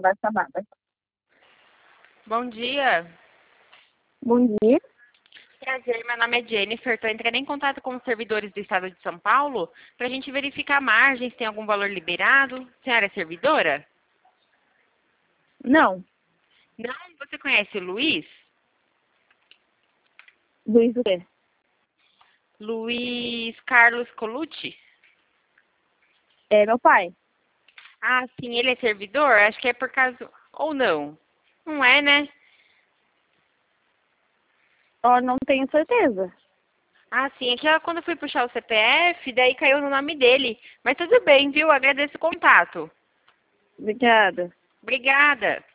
vai chamar. Bom dia. Bom dia. Prazer, meu nome é Jennifer. Estou entrando em contato com os servidores do Estado de São Paulo para a gente verificar a margem, se tem algum valor liberado. A senhora é servidora? Não, Não? Você conhece o Luiz? Luiz o quê? Luiz Carlos Colucci? É meu pai. Ah, sim, ele é servidor? Acho que é por causa... Ou não? Não é, né? Eu não tenho certeza. Ah, sim, é que quando eu fui puxar o CPF, daí caiu no nome dele. Mas tudo bem, viu? Agradeço o contato. Obrigada. Obrigada.